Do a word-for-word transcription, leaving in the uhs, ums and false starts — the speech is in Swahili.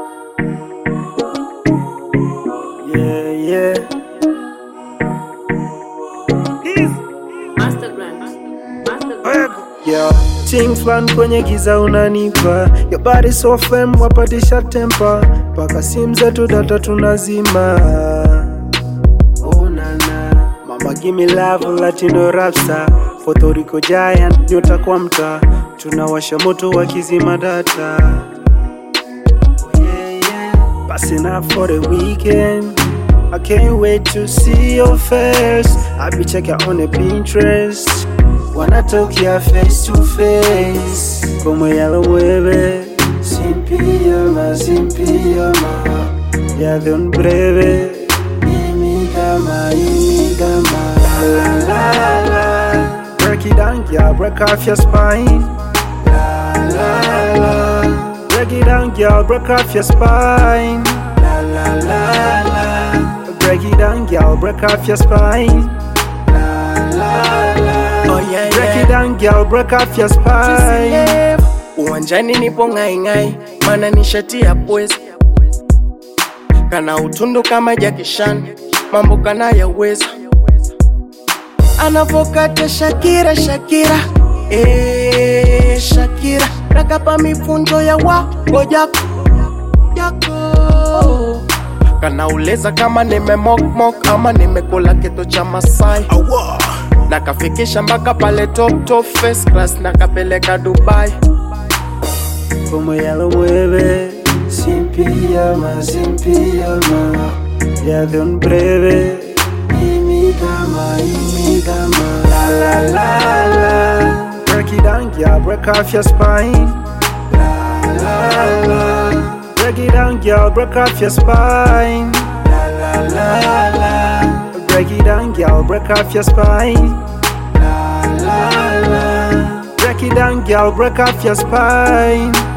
Yeah, yeah. Yeah. Ting flan kwenye giza unanipa, your body so firm, wapatisha temper, paka simu zetu data tunazima. Oh nana, mama give me love, Latino rap star, Puerto Rico giant, nyota kwa mta, tunawasha moto wakizima data. Oh yeah, yeah. Passing up for the weekend, I can't wait to see your face. I be checking on the Pinterest, wanna talk ya face to face. Como ya lo mueve, sin pijama, sin pijama. Ya de un breve, y mi cama, y mi cama. La la la la. Break it down, girl, break off your spine. La la la. Break it down, girl, break off your spine. La la la la. Break it down, girl, break off your spine. La la la. Oh yeah, yeah. Break it down, girl, break off your spine. Uwanjani nipo ngai ngai, mana nishatia pwezi. Kana utundu kama Jackie Chan, mambo kana ya weza. Anavokata Shakira, Shakira, eh Shakira. Nakapa mifunjo ya wako jako, jako. Kana uleza kama nime mok mok, ama nimekula kitu cha Masai. Awa. Nakafikisha mpaka pale top top first class, nakapeleka Dubai. Como ya lo mueve, sin pijama, sin pijama. Ya de un breve, y mi cama, y mi cama. La la la la. Break it down, girl, break off your spine. La la la. Break it down, girl, break off your spine. La la la la. Break it down, girl, break off your spine. La la la. Break it down, girl, break off your spine.